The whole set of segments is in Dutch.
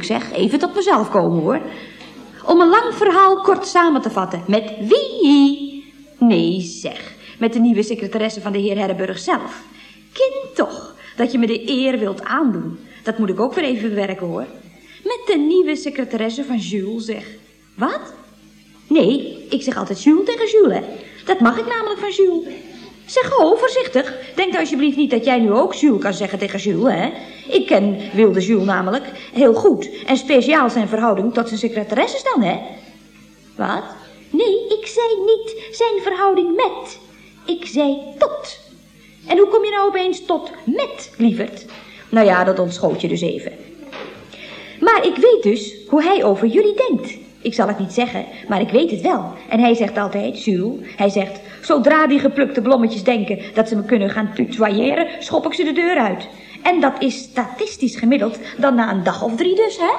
zeg. Even tot mezelf komen, hoor. Om een lang verhaal kort samen te vatten. Met wie? Nee, zeg. Met de nieuwe secretaresse van de heer Herrenburg zelf. Kind toch, dat je me de eer wilt aandoen. Dat moet ik ook weer even bewerken, hoor. Met de nieuwe secretaresse van Jules, zeg. Wat? Nee, ik zeg altijd Jules tegen Jules, hè. Dat mag ik namelijk van Jules. Zeg, voorzichtig. Denk nou alsjeblieft niet dat jij nu ook Jules kan zeggen tegen Jules, hè. Ik ken wilde Jules namelijk heel goed. En speciaal zijn verhouding tot zijn secretaresses dan, hè. Wat? Nee, ik zei niet zijn verhouding met. Ik zei tot. En hoe kom je nou opeens tot met, lieverd? Nou ja, dat ontschoot je dus even. Maar ik weet dus hoe hij over jullie denkt. Ik zal het niet zeggen, maar ik weet het wel. En hij zegt altijd, Jules, hij zegt... Zodra die geplukte blommetjes denken dat ze me kunnen gaan tutoyeren, schop ik ze de deur uit. En dat is statistisch gemiddeld dan na een dag of 3 dus, hè?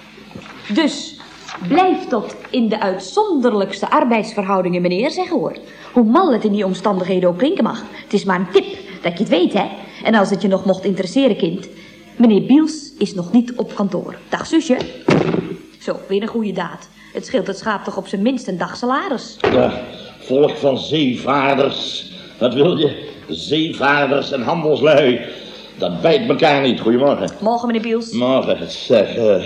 Dus blijf tot in de uitzonderlijkste arbeidsverhoudingen, meneer, zeg hoor. Hoe mal het in die omstandigheden ook klinken mag. Het is maar een tip, dat je het weet, hè? En als het je nog mocht interesseren, kind... Meneer Biels is nog niet op kantoor. Dag, zusje. Zo, weer een goede daad. Het scheelt het schaap toch op zijn minst een dag salaris. Ja, volk van zeevaarders. Wat wil je? Zeevaarders en handelslui. Dat bijt elkaar niet. Goedemorgen. Morgen, meneer Biels. Morgen. Zeg,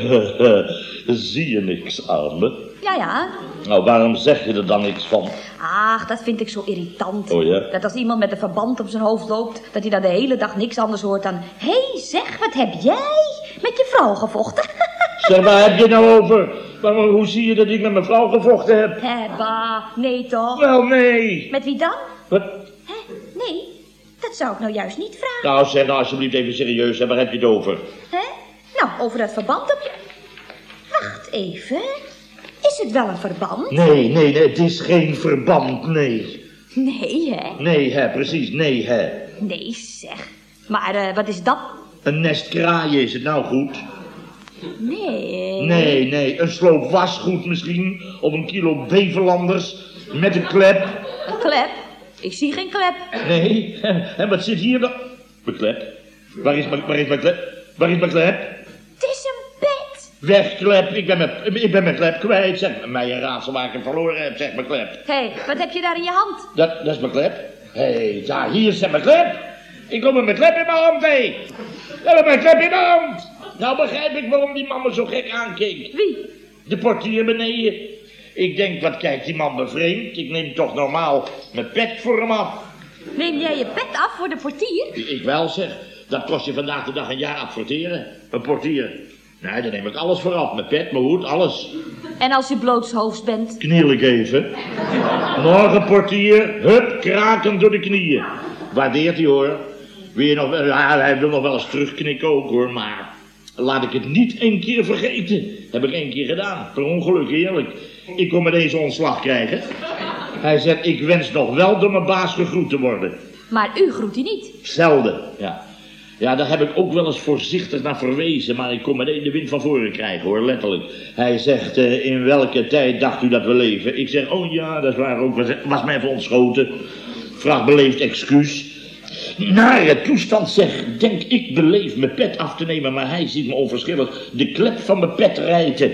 zie je niks aan me? Ja. Nou, waarom zeg je er dan niks van? Ach, dat vind ik zo irritant. Oh ja? Dat als iemand met een verband op zijn hoofd loopt, dat hij dan de hele dag niks anders hoort dan... Hé, zeg, wat heb jij met je vrouw gevochten? Zeg, waar heb je nou over? Hoe zie je dat ik met mijn vrouw gevochten heb? Bah, nee toch? Wel, nee. Met wie dan? Wat? Nee, dat zou ik nou juist niet vragen. Nou, zeg nou alsjeblieft even serieus, hè, waar heb je het over? Nou, over dat verband op je... Wacht even. Is het wel een verband? Nee, het is geen verband, nee. Nee, hè? Nee, hè, precies, nee, hè. Nee, zeg. Maar wat is dat? Een nest kraaien, is het nou goed? Nee. Nee, een sloop wasgoed misschien, of een kilo beverlanders, met een klep. Een klep? Ik zie geen klep. Nee, en wat zit hier dan? Mijn klep? Waar is mijn klep? Waar is mijn klep? Het is een bed. Weg, klep, ik ben mijn klep kwijt. Zeg, mij een raadsel waar ik hem verloren heb, zeg mijn klep. Hé, wat heb je daar in je hand? Dat is mijn klep. Hé, daar, hier is mijn klep. Ik loop met mijn klep in mijn hand, hé. Ik heb mijn klep in mijn hand. Nou begrijp ik waarom die man me zo gek aankeek. Wie? De portier beneden. Ik denk, wat kijkt die man bevreemd? Ik neem toch normaal mijn pet voor hem af. Neem jij je pet af voor de portier? Ik wel zeg. Dat kost je vandaag de dag een jaar adverteren. Een portier. Nee, daar neem ik alles voor af. Mijn pet, mijn hoed, alles. En als je blootshoofds bent? Kniel ik even. Morgen portier. Hup, kraken door de knieën. Waardeert hij hoor. Hij wil nog wel eens terugknikken ook hoor, maar... Laat ik het niet 1 keer vergeten. Heb ik 1 keer gedaan. Per ongeluk, eerlijk. Ik kon met deze ontslag krijgen. Hij zegt, ik wens nog wel door mijn baas gegroet te worden. Maar u groet hij niet. Zelden, ja. Ja, daar heb ik ook wel eens voorzichtig naar verwezen, maar ik kon meteen de wind van voren krijgen, hoor, letterlijk. Hij zegt, in welke tijd dacht u dat we leven? Ik zeg, oh ja, dat is waar ook, was mij even ontschoten. Vraag beleefd excuus. Nare toestand, zeg, denk ik beleefd mijn pet af te nemen, maar hij ziet me onverschillig de klep van mijn pet rijten.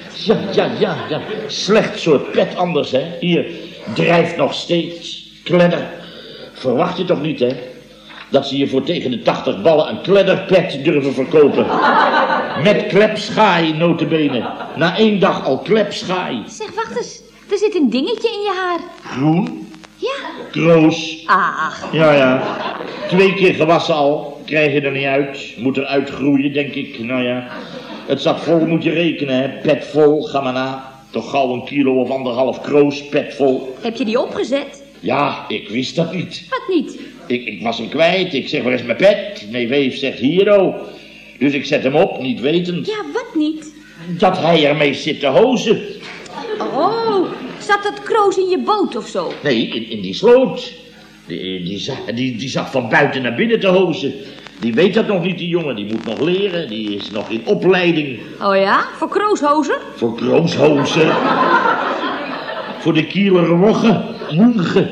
Ja. Slecht soort pet anders, hè. Hier, drijft nog steeds. Kledder. Verwacht je toch niet, hè? Dat ze je voor tegen de 80 ballen een kledderpet durven verkopen. Met klepschaai, notabene. Na 1 dag al klepschaai. Zeg, wacht eens. Er zit een dingetje in je haar. Groen? Ja. Kroos. Ach. Ja. 2 keer gewassen al. Krijg je er niet uit. Moet er uitgroeien, denk ik. Nou ja. Het zat vol, moet je rekenen, hè. Pet vol, ga maar na. Toch gauw 1 kilo of 1,5 kroos, pet vol. Heb je die opgezet? Ja, ik wist dat niet. Wat niet? Ik was hem kwijt. Ik zeg, waar is mijn pet? Nee, Weef zegt, hier, oh. Dus ik zet hem op, niet wetend. Ja, wat niet? Dat hij ermee zit te hozen. Oh, zat dat kroos in je boot of zo? Nee, in die sloot. Die zat van buiten naar binnen te hozen. Die weet dat nog niet, die jongen. Die moet nog leren. Die is nog in opleiding. Oh ja? Voor krooshozen? Voor krooshozen. Voor de Kieler Wogge. Moenge.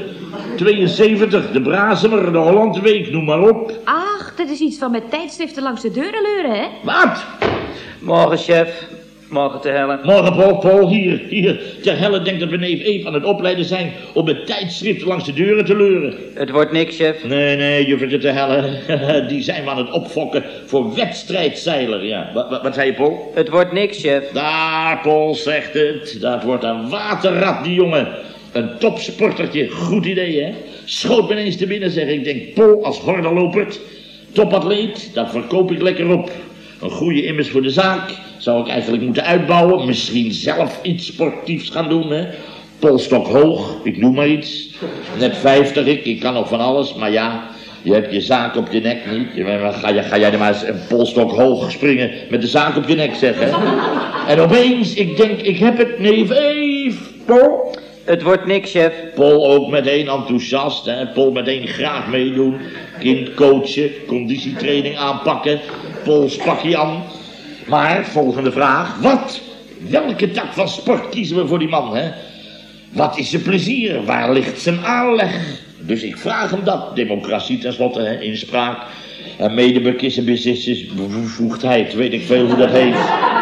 72, de Brazemer, de Hollandweek, noem maar op. Ach, dat is iets van met tijdschriften langs de deuren leuren, hè? Wat? Morgen, chef. Morgen te hellen. Morgen, Paul, hier. Ter helle denkt dat we neef Eve aan het opleiden zijn om het tijdschrift langs de deuren te leuren. Het wordt niks, chef. Nee, juffrouw Ter helle, die zijn we aan het opfokken voor wedstrijdzeiler, ja. Wat zei je, Paul? Het wordt niks, chef. Daar, Paul zegt het. Dat wordt een waterrat, die jongen. Een topsportertje, goed idee, hè? Schoot me ineens te binnen, zeg ik. Denk, Paul als hordenlopert, topatleet, dat verkoop ik lekker op. Een goede immers voor de zaak. Zou ik eigenlijk moeten uitbouwen. Misschien zelf iets sportiefs gaan doen, hè. Polstok hoog, ik noem maar iets. Net 50, ik kan nog van alles. Maar ja, je hebt je zaak op je nek niet. Ga jij er maar eens een polstok hoog springen met de zaak op je nek, zeg, hè. En opeens, ik denk, ik heb het, neef Eve. Paul? Het wordt niks, chef. Paul ook meteen enthousiast, hè. Paul meteen graag meedoen. Kind coachen, conditietraining aanpakken. Pauls pakje aan. Maar, volgende vraag. Wat? Welke tak van sport kiezen we voor die man, hè? Wat is zijn plezier? Waar ligt zijn aanleg? Dus ik vraag hem dat. Democratie tenslotte, hè? Inspraak. En medebekissenbevoegdheid. Weet ik veel hoe dat heet.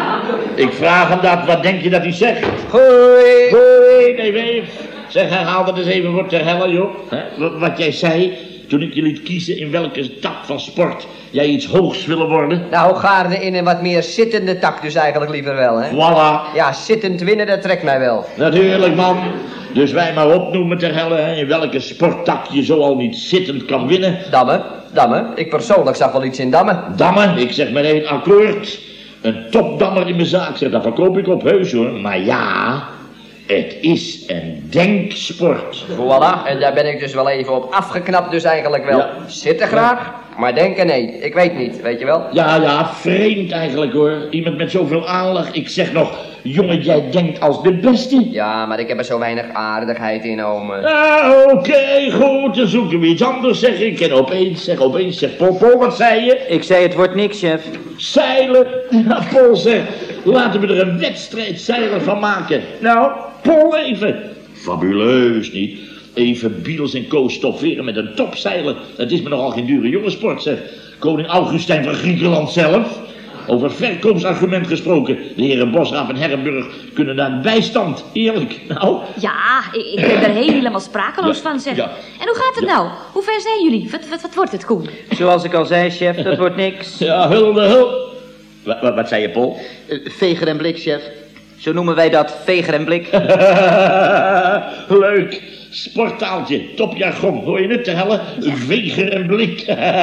Ik vraag hem dat. Wat denk je dat hij zegt? Hoi. Hoi, nee. Zeg, herhaal dat eens even voor Ter helle, joh. Wat jij zei toen ik je liet kiezen in welke tak van sport jij iets hoogs willen worden. Nou, gaarde in een wat meer zittende tak dus eigenlijk liever wel, hè? Voilà. Ja, zittend winnen, dat trekt mij wel. Natuurlijk, man. Dus wij maar opnoemen Ter helle, hè, in welke sporttak je zo al niet zittend kan winnen. Dammen. Ik persoonlijk zag wel iets in dammen. Dammen, ik zeg meteen akkoord. Een topdammer in mijn zaak, zeg, dat verkoop ik op heus, hoor. Maar ja, het is een denksport. Voilà, en daar ben ik dus wel even op afgeknapt dus eigenlijk wel. Ja. Zitten graag, maar denken nee. Ik weet niet, weet je wel. Ja, vreemd eigenlijk, hoor. Iemand met zoveel aanleg. Ik zeg nog, jongen, jij denkt als de beste. Ja, maar ik heb er zo weinig aardigheid in, ome. Oké, goed, dan zoeken we iets anders, zeg ik. En opeens, Paul, wat zei je? Ik zei het wordt niks, chef. Zeilen. Nou, Paul zegt, laten we er een wedstrijdzeiler van maken. Nou, Paul even. Fabuleus, niet? Even Biels en Co. stofferen met een topzeiler. Het is me nogal geen dure jongensport, zeg. Koning Augustijn van Griekenland zelf. Over verkoopsargument gesproken. De heren Bosraaf en Herrenburg kunnen daar bijstand. Eerlijk, nou. Ja, ik ben er helemaal sprakeloos van, zeg. Ja. En hoe gaat het nou? Hoe ver zijn jullie? Wat wordt het, Koen? Zoals ik al zei, chef, dat wordt niks. Ja, hulde. Wat zei je, Paul? Veger en blik, chef. Zo noemen wij dat, veger en blik. Leuk. Sporttaaltje, topjargon. Hoor je het, Ter helle? Veger en blik.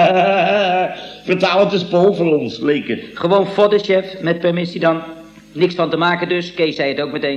Vertaal het eens, Paul, voor ons, leken. Gewoon vodden, chef, met permissie dan. Niks van te maken dus, Kees zei het ook meteen.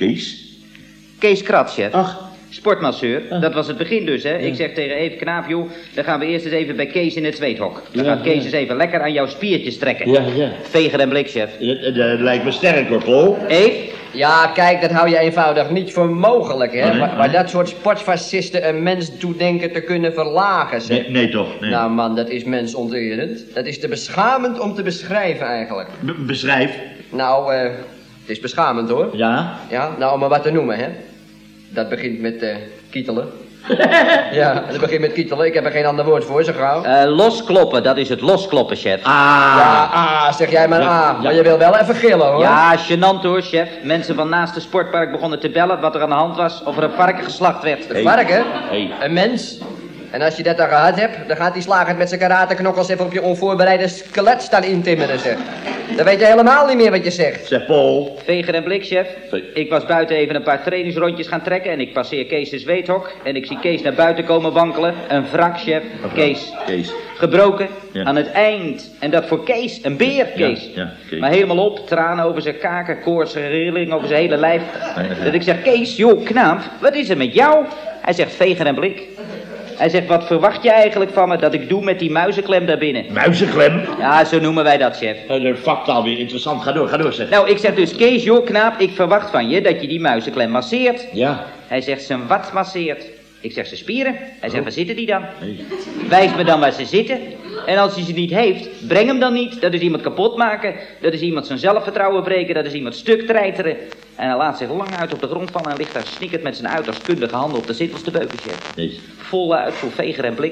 Kees Krat, chef. Ach. Sportmasseur, dat was het begin dus, hè. Ja. Ik zeg tegen Eve Knaap, joh, dan gaan we eerst eens even bij Kees in het zweethok. Dan gaat Kees eens even lekker aan jouw spiertjes trekken. Ja. Veger en blik, chef. Dat lijkt me sterk, hoor, Paul. Eve? Ja, kijk, dat hou je eenvoudig niet voor mogelijk, hè. Nee. Maar dat soort sportfascisten een mens doet denken te kunnen verlagen, zeg. Nee, toch. Nee. Nou man, dat is mensonterend. Dat is te beschamend om te beschrijven eigenlijk. Beschrijf. Nou, het is beschamend hoor. Ja? Ja, nou om maar wat te noemen, hè. Dat begint met kietelen. Ja, dat begint met kietelen. Ik heb er geen ander woord voor, zo gauw. Loskloppen, dat is het loskloppen, chef. Ja, zeg jij maar Ja. Maar je wil wel even gillen, hoor. Ja, gênant hoor, chef. Mensen van naast het sportpark begonnen te bellen wat er aan de hand was. Of er een varken geslacht werd. Een varken? Hey. Een mens? En als je dat dan gehad hebt, dan gaat die slagend met zijn karateknokkels even op je onvoorbereide skelet staan intimmeren, zeg. Dan weet je helemaal niet meer wat je zegt. Zeg, Paul. Veger en blik, chef. Ik was buiten even een paar trainingsrondjes gaan trekken en ik passeer Kees de zweethok. En ik zie Kees naar buiten komen wankelen. Een wrak, chef. Kees. Gebroken. Ja. Aan het eind. En dat voor Kees. Een beer, Kees. Ja, Kees. Maar helemaal op. Tranen over zijn kaken. Koortsige rilling over zijn hele lijf. Dat ik zeg, Kees, joh, knaap. Wat is er met jou? Hij zegt, veger en blik. Hij zegt, wat verwacht je eigenlijk van me dat ik doe met die muizenklem daarbinnen? Muizenklem? Ja, zo noemen wij dat, chef. De vaktaal weer interessant. Ga door, zeg. Nou, ik zeg dus, Kees, joh, knaap, ik verwacht van je dat je die muizenklem masseert. Ja. Hij zegt, zijn wat masseert? Ik zeg, zijn spieren. Hij zegt, waar zitten die dan? Wijs me dan waar ze zitten. En als hij ze niet heeft, breng hem dan niet. Dat is iemand kapot maken. Dat is iemand zijn zelfvertrouwen breken. Dat is iemand stuk treiteren. En hij laat zich lang uit op de grond vallen en ligt daar snikkend met zijn uiterst kundige handen op de zittels te beuken, chef. Nee. Voluit voor veger en blik.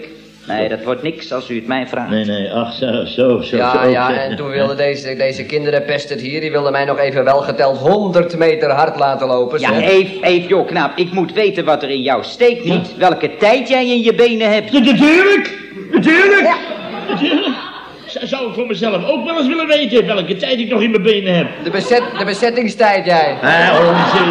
Nee, dat wordt niks als u het mij vraagt. Nee, ach, zo. Ja, en toen wilde deze kinderenpest het hier, die wilde mij nog even wel geteld 100 meter hard laten lopen. Ja, zeg. Eve, joh, knaap, ik moet weten wat er in jou steekt, niet welke tijd jij in je benen hebt. Natuurlijk. Zou ik voor mezelf ook wel eens willen weten welke tijd ik nog in mijn benen heb. De bezettingstijd, jij. Onzin.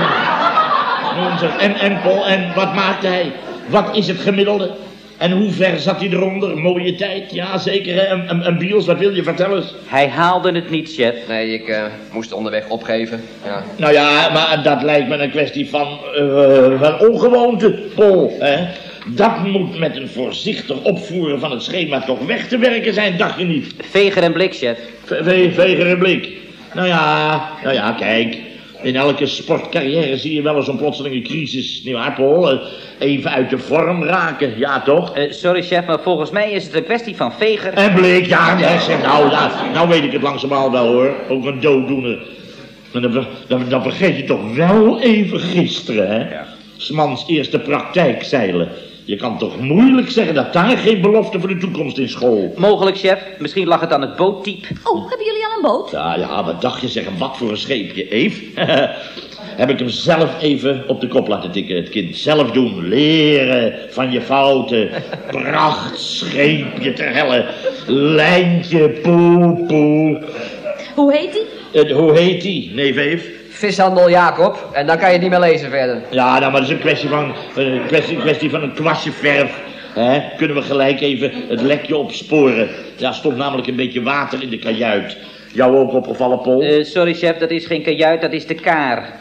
En Paul, en wat maakte hij? Wat is het gemiddelde? En hoe ver zat hij eronder? Mooie tijd, ja zeker hè. En Biels, wat wil je vertellen? Hij haalde het niet, chef. Nee, ik moest onderweg opgeven. Ja. Nou ja, maar dat lijkt me een kwestie van ongewoonte, Paul. Hè? Dat moet met een voorzichtig opvoeren van het schema toch weg te werken zijn, dacht je niet? Veger en blik, chef. Veger en blik. Nou ja, kijk. In elke sportcarrière zie je wel eens een plotselinge crisis, nietwaar, Paul? Even uit de vorm raken, ja toch? Sorry, chef, maar volgens mij is het een kwestie van veger. En blik, ja, zeg, nou weet ik het langzamerhand wel, hoor. Ook een dooddoener. Maar dan vergeet je toch wel even gisteren, hè? Ja. 's mans eerste praktijkzeilen. Je kan toch moeilijk zeggen dat daar geen belofte voor de toekomst in school. Mogelijk, chef. Misschien lag het aan het boottype. Oh, hebben jullie al een boot? Ja, wat dacht je, zeg, wat voor een scheepje, Eve? Heb ik hem zelf even op de kop laten tikken, het kind. Zelf doen, leren van je fouten. Pracht, scheepje ter helle. Lijntje, poe. Hoe heet die? Hoe heet die, neef Eve? Vishandel Jacob, en dan kan je het niet meer lezen verder. Ja, nou, maar dat is een kwestie van een kwastje verf. Hè? Kunnen we gelijk even het lekje opsporen. Ja, stond namelijk een beetje water in de kajuit. Jou ook opgevallen, Paul? Sorry, chef, dat is geen kajuit, dat is de kaar.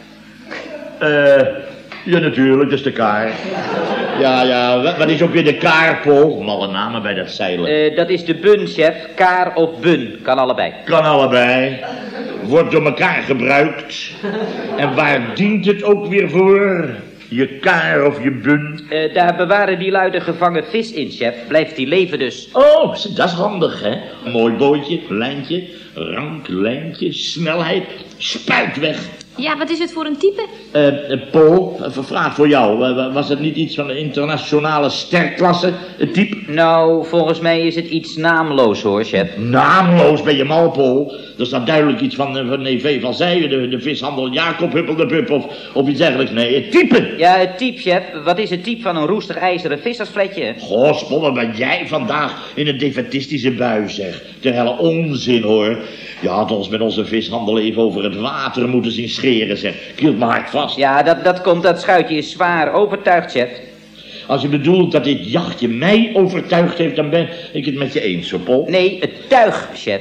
Ja, natuurlijk, dat is de kaar. Ja, wat is ook weer de kaar, Paul? Malle namen bij dat zeilen. Dat is de bun, chef. Kaar of bun, kan allebei. Kan allebei. Wordt door elkaar gebruikt. En waar dient het ook weer voor? Je kaar of je bun? Daar bewaren die lui de gevangen vis in, chef. Blijft die leven dus. Oh, dat is handig, hè? Mooi bootje, lijntje, rank, lijntje, snelheid, spuit weg. Ja, wat is het voor een type? Paul, vraag voor jou. Was het niet iets van de internationale sterkklasse, het type? Nou, volgens mij is het iets naamloos, hoor, chef. Naamloos ben je mal, Paul. Er staat duidelijk iets van neef van Zijen, de vishandel Jacob Huppelde Pup of iets dergelijks. Nee, het type. Ja, het type, chef. Wat is het type van een roestig ijzeren vissersfletje? Gospel, wat ben jij vandaag in een defaitistische bui, zeg. Ter helle onzin, hoor. Je had ons met onze vishandel even over het water moeten zien scheren, zeg. Ik hield me hard vast. Ja, dat komt, dat schuitje is zwaar. Overtuigd, chef. Als je bedoelt dat dit jachtje mij overtuigd heeft, dan ben ik het met je eens, hoor, Paul. Nee, het tuig, chef.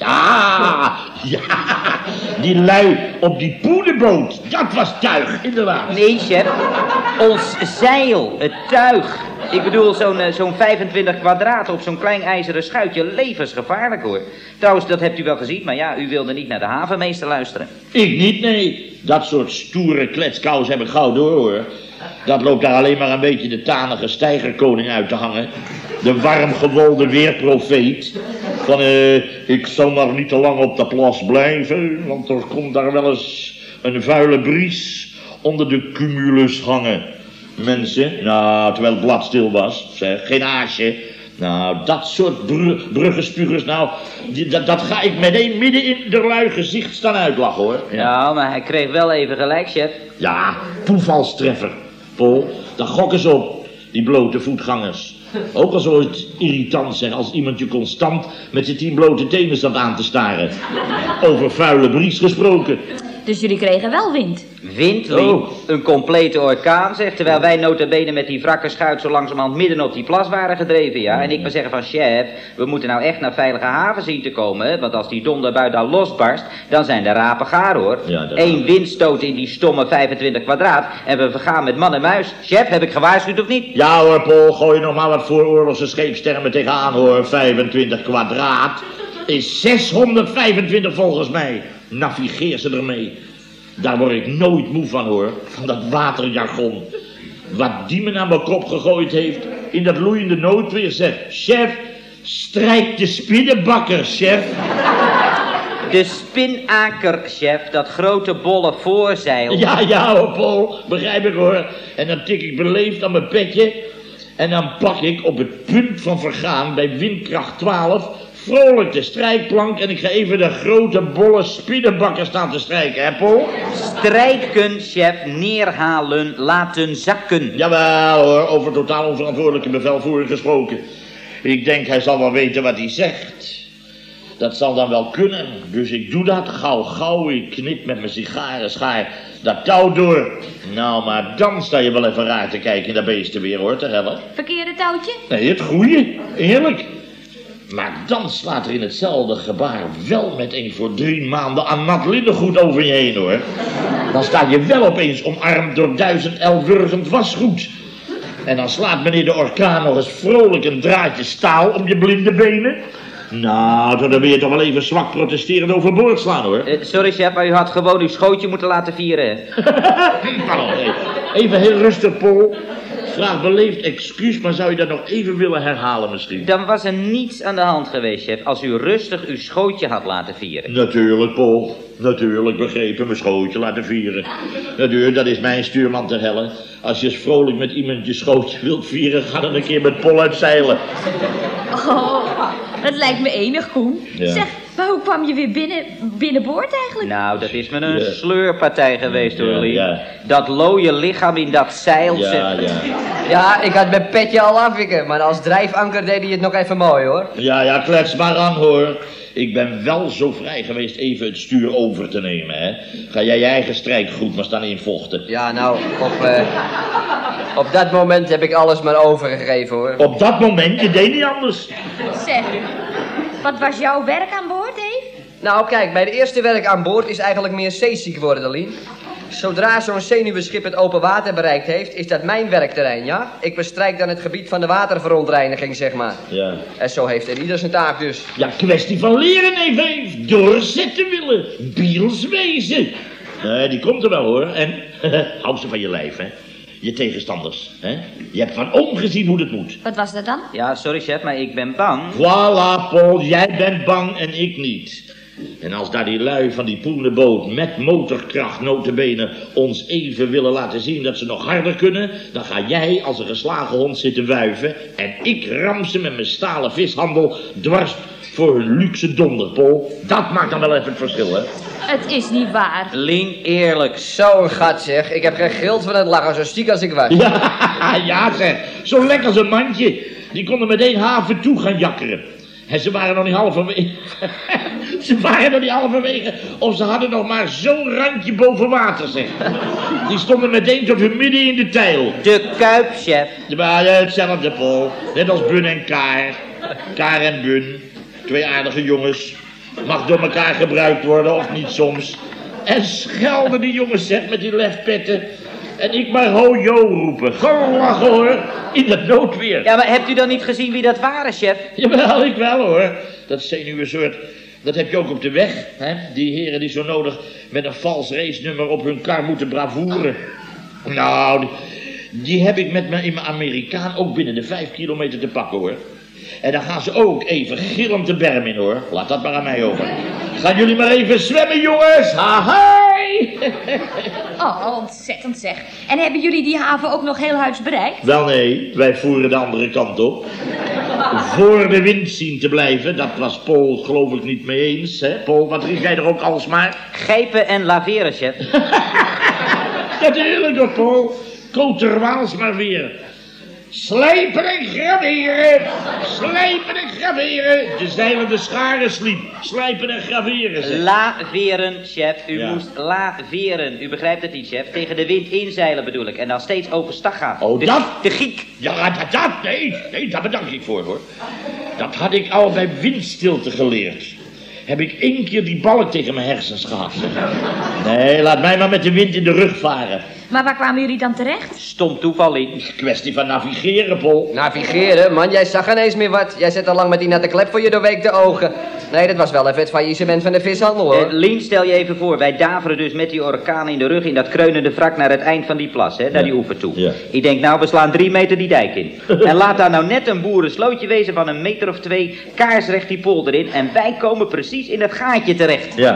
Ah, ja, die lui op die poederboot, dat was tuig, inderdaad. Nee, chef. Ons zeil, het tuig. Ik bedoel, zo'n 25 kwadraat op zo'n klein ijzeren schuitje, levensgevaarlijk, hoor. Trouwens, dat hebt u wel gezien, maar ja, u wilde niet naar de havenmeester luisteren. Ik niet, nee. Dat soort stoere kletskous heb ik gauw door, hoor. Dat loopt daar alleen maar een beetje de tanige steigerkoning uit te hangen. De warmgewolde weerprofeet. Van, ik zal maar niet te lang op de plas blijven, want er komt daar wel eens een vuile bries onder de cumulus hangen. Mensen, nou, terwijl het blad stil was, zeg, geen aasje. Nou, dat soort bruggespugers, nou, dat ga ik meteen midden in de lui gezicht staan uitlachen, hoor. Ja, maar hij kreeg wel even gelijk, chef. Ja, toevalstreffer. Paul, daar gokken ze op, die blote voetgangers. Ook al zo het irritant zijn als iemand je constant met zijn 10 blote tenen staat aan te staren. Over vuile bries gesproken. Dus jullie kregen wel wind? Wind, Oh. Een complete orkaan, zegt, terwijl wij nota bene met die wrakke schuit zo langzamerhand midden op die plas waren gedreven, ja. En ik maar zeggen van, chef, we moeten nou echt naar veilige haven zien te komen, hè? Want als die donderbui daar losbarst, dan zijn de rapen gaar, hoor. Ja, dat 1 windstoot in die stomme 25 kwadraat en we vergaan met man en muis. Chef, heb ik gewaarschuwd of niet? Ja hoor, Paul, gooi nog maar wat vooroorlogse scheepstermen tegenaan, hoor. 25 kwadraat is 625 volgens mij. Navigeer ze ermee. Daar word ik nooit moe van, hoor. Van dat waterjargon. Wat die me naar mijn kop gegooid heeft in dat loeiende noodweer, zeg. Chef, strijk de spinnenbakker, chef. De spinaker, chef, dat grote bolle voorzeil. Ja hoor, Paul, begrijp ik, hoor. En dan tik ik beleefd aan mijn petje. En dan pak ik op het punt van vergaan bij windkracht 12 vrolijk de strijkplank en ik ga even de grote bolle spinnenbakken staan te strijken, hè Paul? Strijken, chef, neerhalen, laten zakken. Jawel hoor, over totaal onverantwoordelijke bevelvoering gesproken. Ik denk hij zal wel weten wat hij zegt. Dat zal dan wel kunnen, dus ik doe dat gauw, ik knip met mijn sigarenschaar dat touw door. Nou, maar dan sta je wel even raar te kijken in dat beesten weer, hoor, te hellen. Verkeerde touwtje? Nee, het goeie, eerlijk. Maar dan slaat er in hetzelfde gebaar wel meteen voor 3 maanden aan nat linnengoed over je heen, hoor. Dan sta je wel opeens omarmd door 1011 wurgend wasgoed. En dan slaat meneer de orkaan nog eens vrolijk een draadje staal om je blinde benen. Nou, dan wil je toch wel even zwak protesterend overboord slaan, hoor. Sorry, chef, maar u had gewoon uw schootje moeten laten vieren. Nou, even heel rustig, Paul. Vraag beleefd excuus, maar zou je dat nog even willen herhalen misschien? Dan was er niets aan de hand geweest, chef, als u rustig uw schootje had laten vieren. Natuurlijk, Paul. Natuurlijk, begrepen, mijn schootje laten vieren. Natuurlijk, dat is mijn stuurman ter helle. Als je eens vrolijk met iemand je schootje wilt vieren, ga dan een keer met Paul uitzeilen. Oh, dat lijkt me enig, Koen. Ja. Zeg, maar hoe kwam je weer binnenboord eigenlijk? Nou, dat is me een sleurpartij geweest, hoor, Lien. Ja. Dat looie lichaam in dat zeil. Ja. Ja, ik had mijn petje al afwikken, maar als drijfanker deed hij het nog even mooi, hoor. Ja, klets maar aan, hoor. Ik ben wel zo vrij geweest even het stuur over te nemen, hè. Ga jij je eigen strijkgoed maar staan invochten. Ja, nou, op dat moment heb ik alles maar overgegeven, hoor. Op dat moment, je deed niet anders. Zeg, wat was jouw werk aan boord, Dave? Nou, kijk, bij de eerste werk aan boord is eigenlijk meer zeeziek worden, Lien. Zodra zo'n zenuwenschip het open water bereikt heeft, is dat mijn werkterrein, ja? Ik bestrijk dan het gebied van de waterverontreiniging, zeg maar. Ja. En zo heeft er ieder zijn taak dus. Ja, kwestie van leren, neef. Doorzetten willen. Biels wezen. Nee, die komt er wel, hoor. En hou ze van je lijf, hè. Je tegenstanders, hè. Je hebt van omgezien hoe het moet. Wat was dat dan? Ja, sorry, chef, maar ik ben bang. Voilà, Paul, jij bent bang en ik niet. En als daar die lui van die poenenboot met motorkracht notabene ons even willen laten zien dat ze nog harder kunnen, dan ga jij als een geslagen hond zitten wuiven en ik ram ze met mijn stalen vishandel dwars voor hun luxe donder, Paul. Dat maakt dan wel even het verschil, hè? Het is niet waar. Lien, eerlijk. Zo'n gat, zeg. Ik heb geen gild van het lachen, zo stiek als ik was. Ja, zeg. Zo lekker als een mandje. Die konden meteen haven toe gaan jakkeren. En ze waren nog niet halverwege. Of ze hadden nog maar zo'n randje boven water, zeg. Die stonden meteen tot hun midden in de tijl. De Kuip, chef. Maar hetzelfde, Paul. Net als Bun en Kaar. Kaar en Bun. 2 aardige jongens. Mag door elkaar gebruikt worden, of niet soms. En schelden die jongens, zeg, met die lefpetten. En ik maar ho-jo roepen. Gewoon lachen, hoor. In dat noodweer. Ja, maar hebt u dan niet gezien wie dat waren, chef? Jawel, ik wel, hoor. Dat zenuwensoort, dat heb je ook op de weg, hè. Die heren die zo nodig met een vals racenummer op hun kar moeten bravoeren. Nou, die heb ik in mijn Amerikaan ook binnen de 5 kilometer te pakken, hoor. En dan gaan ze ook even gillend de berm in, hoor. Laat dat maar aan mij over. Gaan jullie maar even zwemmen, jongens. Hahai! Oh, ontzettend zeg. En hebben jullie die haven ook nog heel huids bereikt? Wel nee, wij voeren de andere kant op. Voor de wind zien te blijven, dat was Paul geloof ik niet mee eens, hè? Paul, wat riep jij er ook alsmaar? Gijpen en laveren, chef. Natuurlijk hoor, Paul. Koterwaals maar weer. Slijpen en graveren. Slijpen en graveren. De zeilende scharen sliep. Slijpen en graveren, zeg. Laveren, chef. U Ja. moest laveren. U begrijpt het niet, chef. Tegen de wind inzeilen bedoel ik. En dan steeds overstag gaan. Oh, dat? De giek. Ja, nee, daar bedank ik voor, hoor. Dat had ik al bij windstilte geleerd. Heb ik 1 keer die balk tegen mijn hersens gehad, zeg. Nee, laat mij maar met de wind in de rug varen. Maar waar kwamen jullie dan terecht? Stom toeval in. Kwestie van navigeren, Paul. Navigeren? Man, jij zag ineens meer wat. Jij zit al lang met die natte klep voor je doorweekte ogen. Nee, dat was wel even het faillissement van de vishandel, hoor. Lien, stel je even voor, wij daveren dus met die orkaan in de rug in dat kreunende wrak naar het eind van die plas, hè, naar die oever toe. Ja. Ik denk, nou, we slaan 3 meter die dijk in. En laat daar nou net een boerenslootje wezen van 1 meter of 2, kaarsrecht die polder in, en wij komen precies in dat gaatje terecht. Ja.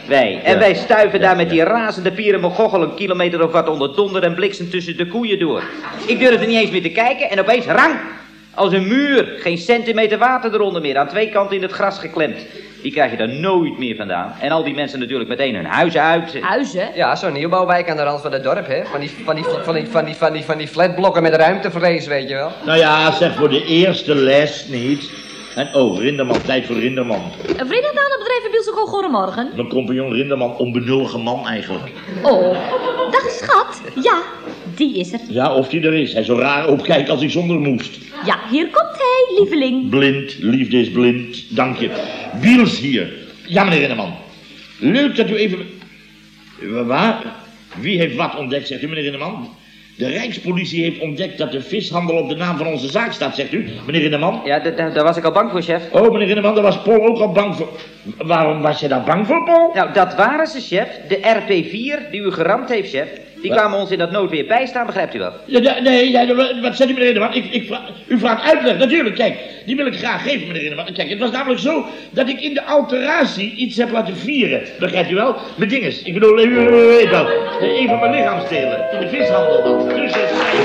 Wij stuiven daar met die razende pierenmogochel een kilometer of wat onder donder en bliksem tussen de koeien door. Ik durfde niet eens meer te kijken en opeens rang! Als een muur, geen centimeter water eronder meer, aan twee kanten in het gras geklemd. Die krijg je daar nooit meer vandaan. En al die mensen natuurlijk meteen hun huizen uit. Huizen? Ja, zo'n nieuwbouwwijk aan de rand van het dorp, hè. Van die flatblokken met ruimtevrees, weet je wel. Nou ja, zeg voor de eerste les niet. En Rinderman, tijd voor Rinderman. Een vriend aan het bedrijf Bielse goedemorgen. Mijn compagnon Rinderman, onbenullige man eigenlijk. Oh, dag schat. Ja, die is er. Ja, of die er is. Hij zo raar opkijkt als ik zonder moest. Ja, hier komt hij, lieveling. Blind, liefde is blind. Dank je. Wiels hier. Ja, meneer Rinderman. Leuk dat u even... Waar? Wie heeft wat ontdekt, zegt u, meneer Rinderman? De Rijkspolitie heeft ontdekt dat de vishandel op de naam van onze zaak staat, zegt u, meneer Rinderman? Ja, daar was ik al bang voor, chef. Oh, meneer Rinderman, daar was Paul ook al bang voor. Waarom was je daar bang voor, Paul? Nou, dat waren ze, chef. De RP4 die u geramd heeft, chef. Die kwamen ons in dat noodweer bijstaan, begrijpt u wel? Wat zegt u, meneer Rinderman? U vraagt uitleg, natuurlijk, kijk. Die wil ik graag geven, meneer Rinderman. Kijk, het was namelijk zo dat ik in de alteratie iets heb laten vieren. Begrijpt u wel? Met dinges. Ik bedoel, u weet wel. Een van mijn lichaamsdelen. In de vishandel. Dus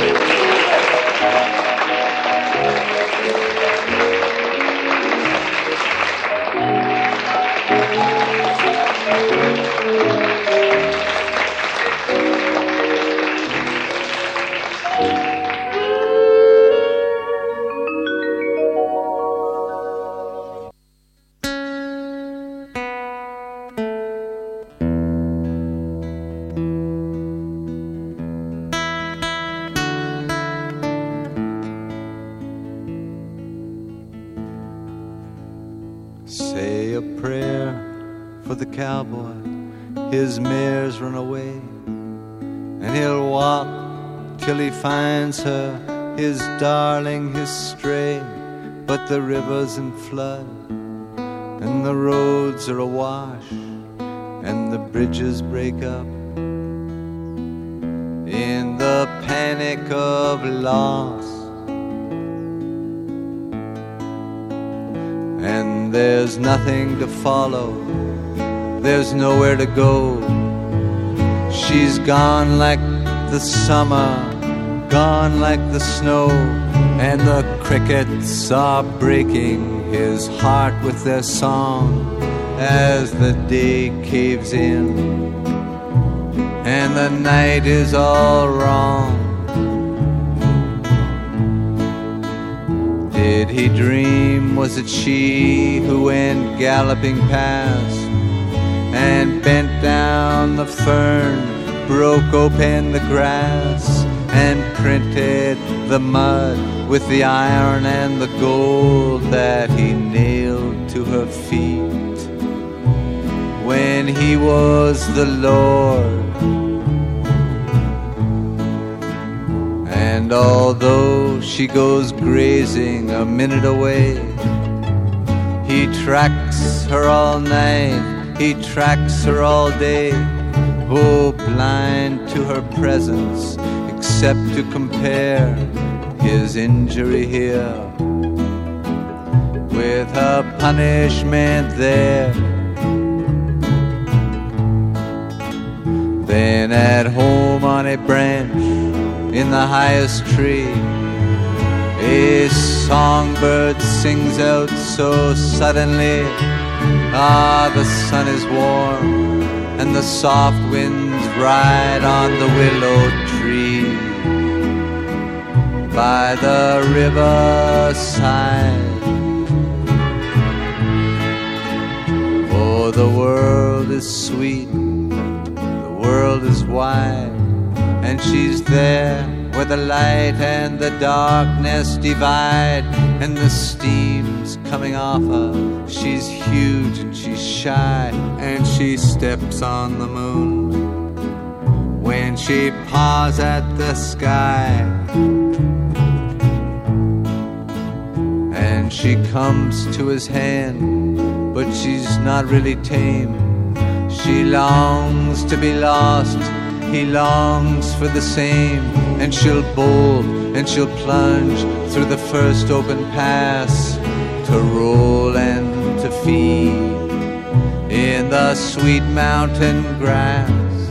Say a prayer for the cowboy, his mares run away, and he'll walk till he finds her, his darling, his stray. But the river's in flood, and the roads are awash, and the bridges break up in the panic of loss. And there's nothing to follow, there's nowhere to go. She's gone like the summer, gone like the snow, and the crickets are breaking his heart with their song as the day caves in and the night is all wrong. Did he dream, was it she who went galloping past and bent down the fern, broke open the grass and printed the mud with the iron and the gold that he nailed to her feet when he was the Lord? And although she goes grazing a minute away, he tracks her all night, he tracks her all day. Oh, blind to her presence, except to compare his injury here with her punishment there. Then at home on a branch in the highest tree, a songbird sings out so suddenly. Ah, the sun is warm and the soft winds ride on the willow tree by the riverside. Oh, the world is sweet, the world is wide, and she's there where the light and the darkness divide, and the steam's coming off her. She's huge and she's shy, and she steps on the moon when she paws at the sky. And she comes to his hand, but she's not really tame. She longs to be lost, he longs for the same, and she'll bolt and she'll plunge through the first open pass to roll and to feed in the sweet mountain grass.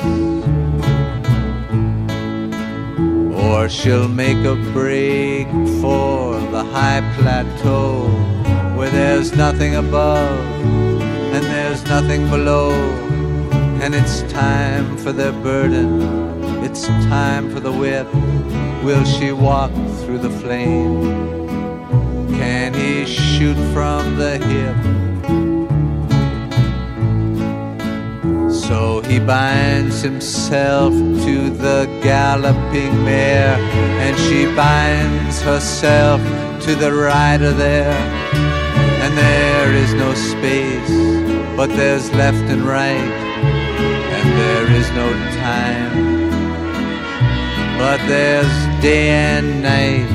Or she'll make a break for the high plateau, where there's nothing above and there's nothing below. And it's time for their burden, it's time for the whip. Will she walk through the flame? Can he shoot from the hip? So he binds himself to the galloping mare, and she binds herself to the rider there. And there is no space, but there's left and right, and there is no time, but there's day and night.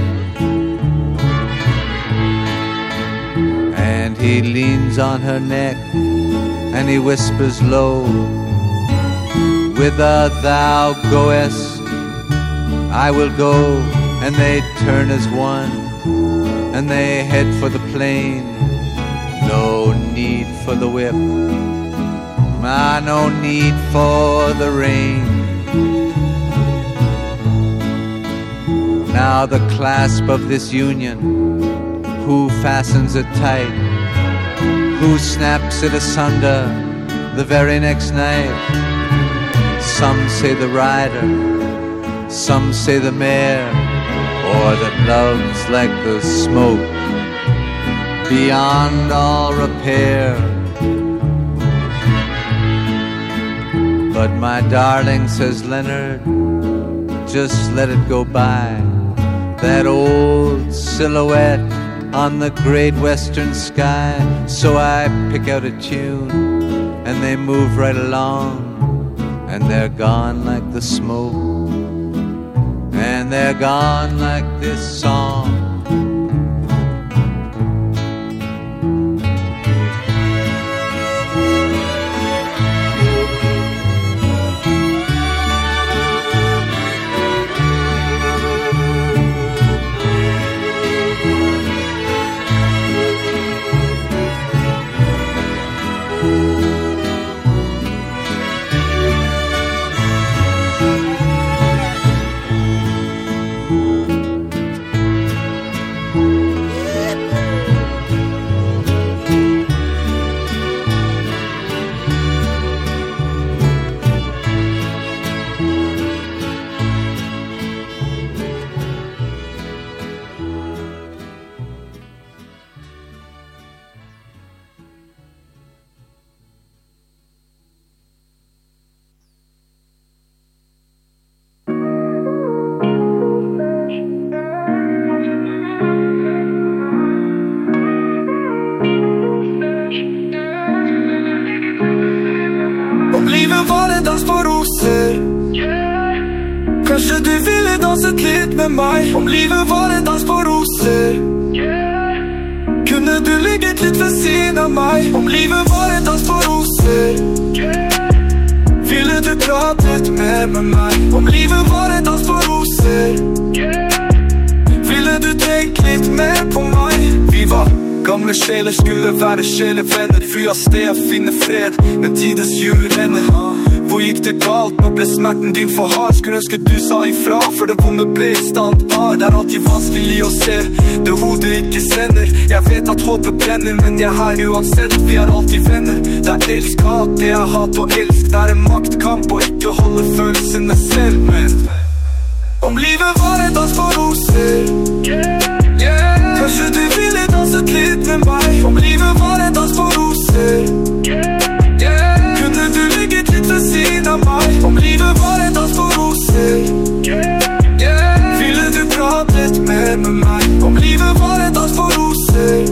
And he leans on her neck and he whispers low, whither thou goest, I will go. And they turn as one, and they head for the plain. No need for the whip, no need for the rain. Now the clasp of this union, who fastens it tight? Who snaps it asunder the very next night? Some say the rider, some say the mare, or that love's like the smoke beyond all repair. But my darling, says Leonard, just let it go by. That old silhouette on the great western sky. So I pick out a tune, and they move right along, and they're gone like the smoke, and they're gone like this song. Om livet var en dans på roser, kunne du ligget litt ved siden av meg? Om livet var en dans på roser, ville du pratet mer med meg? Om livet var en dans på roser, ville du tenkt litt mer på meg? Vi var gamle sjeler, skulle være sjelevenner. Fy av sted, finne fred, men tidens hjul renner. Hvor gikk det galt? Nå ble smerten din for hard. Skulle ønske du sa ifra, for det vonde ble i stand. Det er alltid vanskelig å se det hodet ikke sender. Jeg vet at håpet brenner, men jeg er her uansett. Vi er alltid venner. Det er elsk, hat, det er hat og elsk. Det er en maktkamp å ikke holde følelsene selv. Men om livet var en dans på roser, kanskje du ville danset litt med meg? Om livet var en dans på roser, kunne du ligget litt ved siden av meg? Om livet var en dans på roser, ville du pratet mer med meg? Om livet var en dans på roser,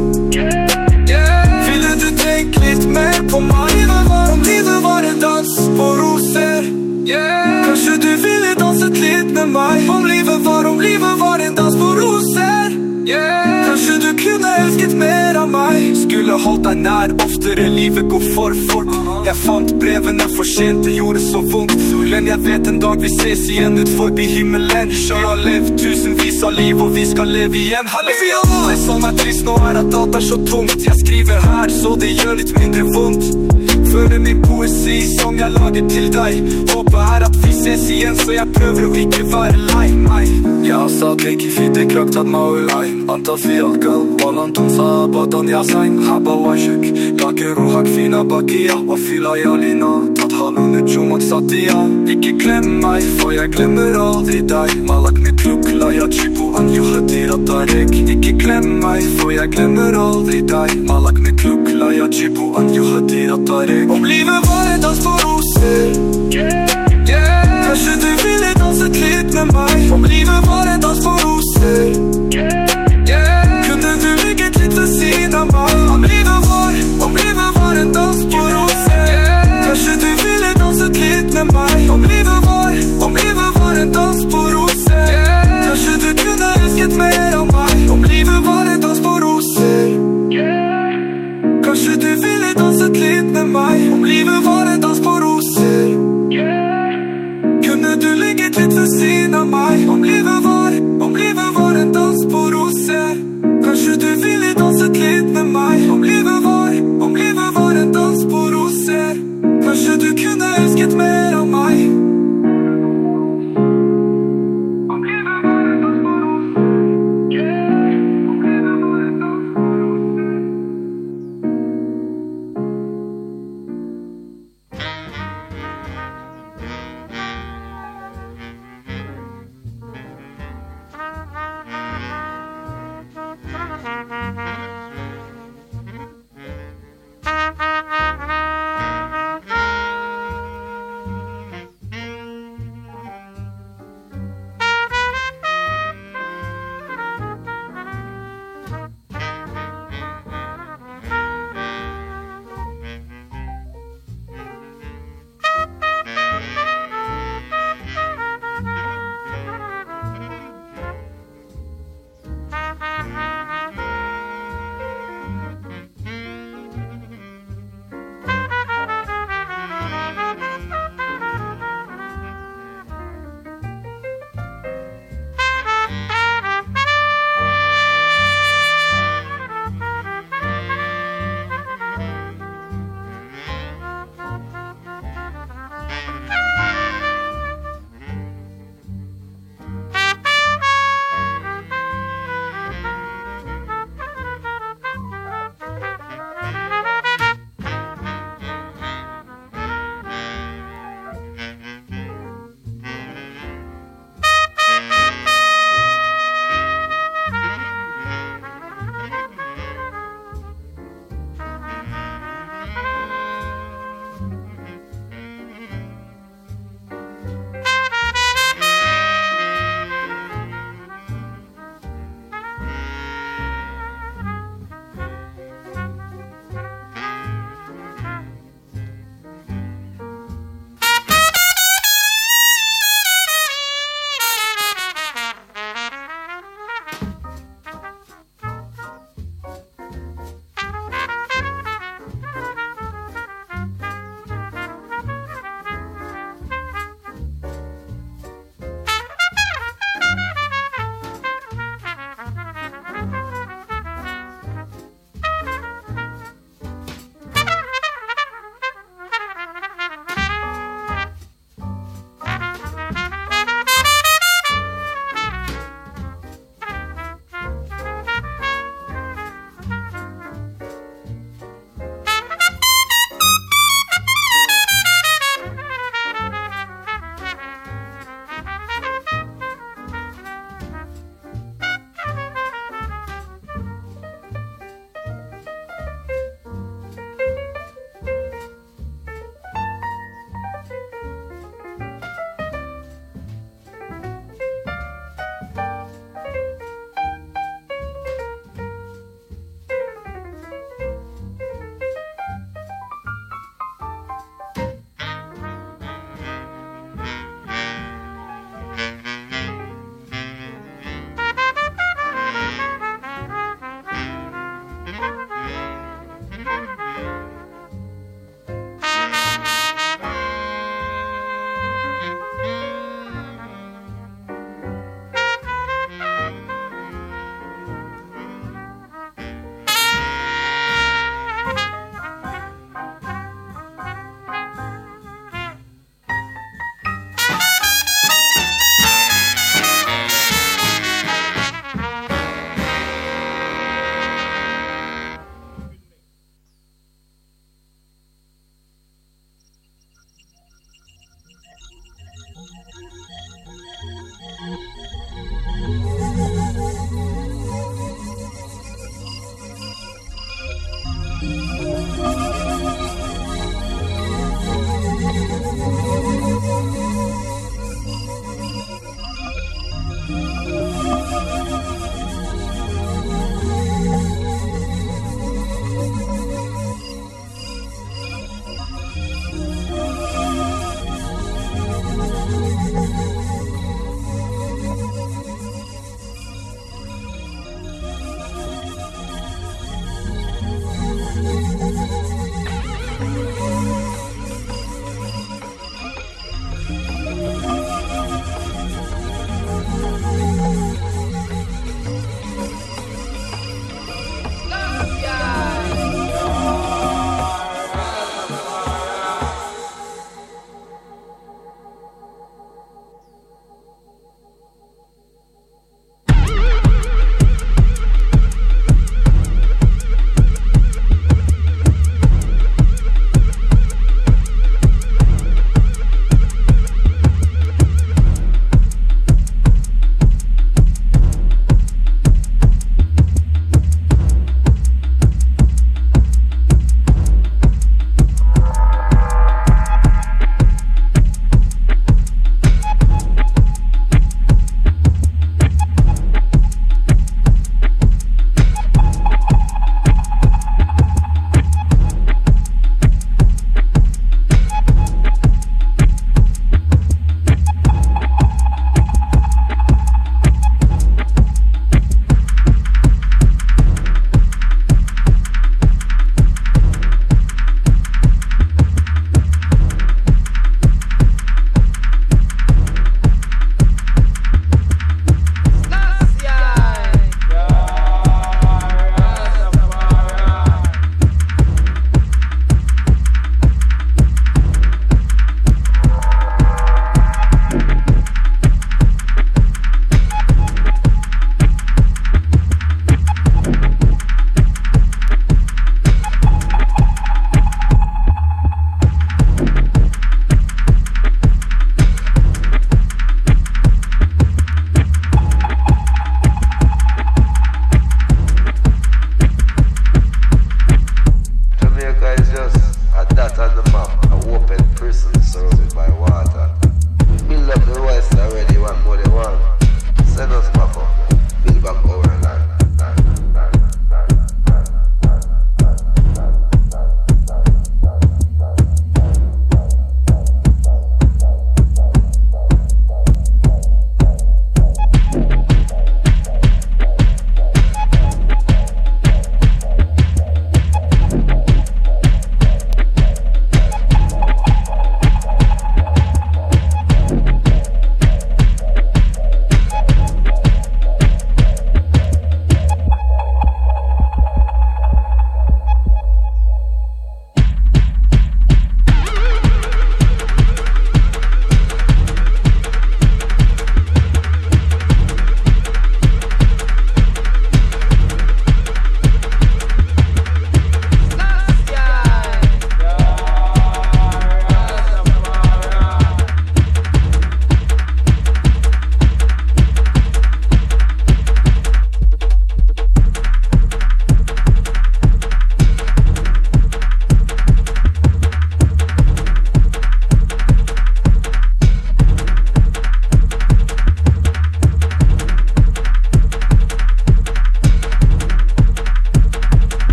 ville du tenkt litt mer på meg? Om livet var en dans på roser, kanskje du ville danset litt med meg? Om livet var en dans på roser, kanskje du kunne elsket mer av meg? Skulle holdt deg nær oftere, livet går for fort. Jeg fant brevene for sent, det gjorde så vondt. Men jeg vet en dag vi ses igjen ut forbi himmelen. Selv har levd tusenvis av liv, og vi skal leve igjen. Halleluja! Det som er trist nå er at alt er så tungt. Jeg skriver her så det gjør litt mindre vondt. Fremfører min poesi som jeg lager til deg. Håpet er at vi ses igjen, så jeg prøver å ikke være lei meg. Jeg أصابك في ذكرك تدمع العين أنت في القلب ولن تنسى أبدا يا زين حبا وجهك لكن روحك فينا باقية وفي ليالينا تطهر نجومك سطية Ikke glem meg, for jeg glemmer aldri deg Malak mitt lukk, la jeg chipo an yuhadir atarik Ikke glem meg, for jeg glemmer aldri deg Malak mitt lukk, la jeg chipo an yuhadir atarik Om livet var en dans på roser Kanskje du ville danset litt med meg Om livet var en dans på roser Kunne du ligget litt ved siden av meg Om livet var en dans på roser Kanskje du ville danset litt med meg Om livet var en dans på roser Kanskje du kunne ønsket mer av meg Om livet var en dans på roser Kanskje du ville danset litt med meg Om livet var en dans på roser Kunne du ligget litt ved siden av meg Om livet var en dans på roser Kanskje du ville danset litt med meg Om livet var en dans på roser Kanskje du kunne ønsket mer av meg Om livet var en dans på roser Om livet var en dans på roser